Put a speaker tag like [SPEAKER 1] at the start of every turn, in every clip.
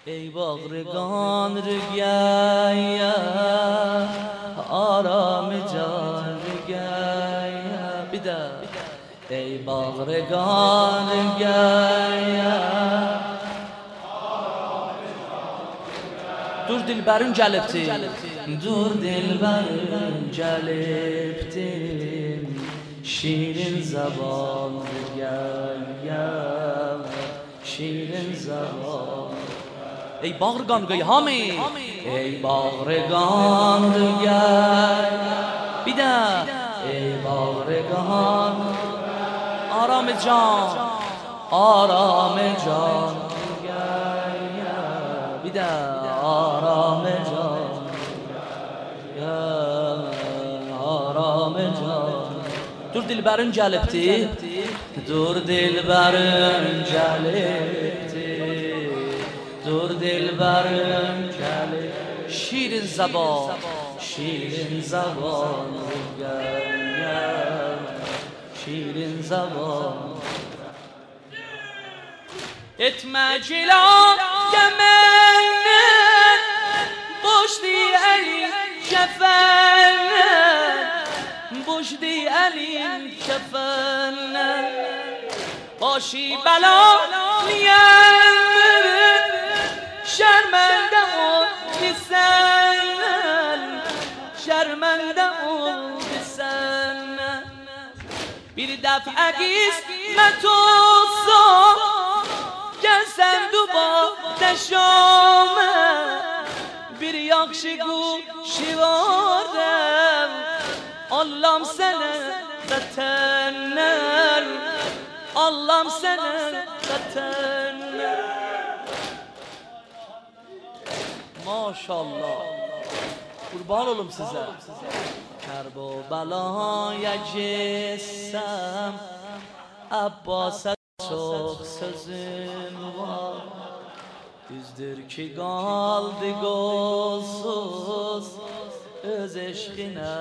[SPEAKER 1] ای باغرگان رگایا آرام جان رگایا بیدا ای باغرگان رگایا دور دلبرون جلبتیم دور دلبرون جلبتیم شیرین زبان رگایا شیرین زبان ای باغرگان گوی هامی ای باغرگان رگایا بیدا ای باغرگان آرام جان آرام جان بیدا آرام جان آرام جان دور دلبرون جلبتی دور دلبرون جلبتی دور دلبرون جلبتی شیرین زبان شیرین زبان شیرین زبان اتمجلا كمنا بوشدي علي شفنا بوشدي علي شفنا باشي بلا نيام شرمنده بسن شرمنده بسن bir دفعه قسمتو Gelsen duba neşame bir yakşı guşi varem Allah'ım sene zatenler Allah'ım sene zatenler Maşallah kurban olum size Kerb o belaya cessem Abbas'a çok sözüm var Üzdür ki kaldı golsuz Öz eşkine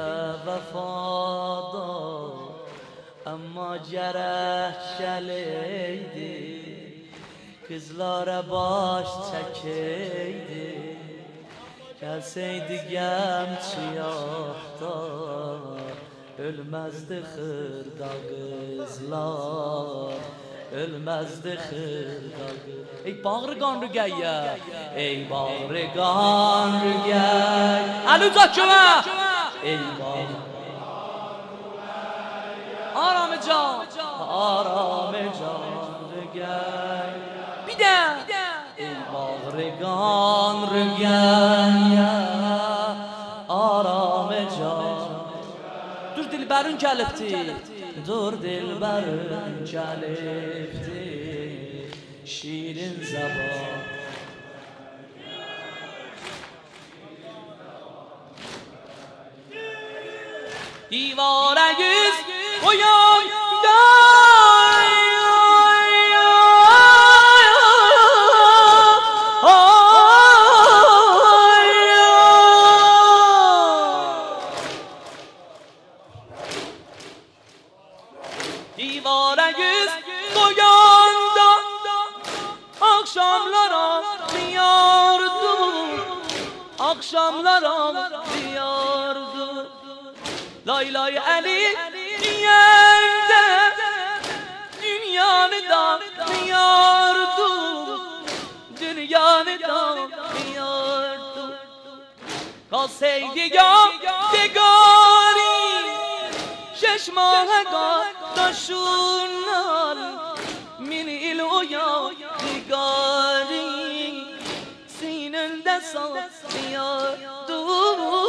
[SPEAKER 1] vefada Ama gerekçeliydi Kızlara baş çekeydi Gelseydi gemçiyahta Ölmezdi hırda kızlar Ölmezdi hırda kızlar Ey bağırgan rügeyye Ey bağırgan rügeyye Ali uzat şuna Ey bağırgan Aram can Aram can rügeyye Bir de Ey bağırgan rügeyye Aram can Dur dilberun gelipti Dur dilberun gelipti Şirin zaman Divara yüz koyan Divara yüz koyanda Akşamlara diyardı Akşamlara diyardı Lay lay Ali diyardı Dünyanı da diyardı Dünyanı da diyardı Kalsaydı ya degari Şeşmaha قداشونال من الویا نگاری سیننده سا بیار دو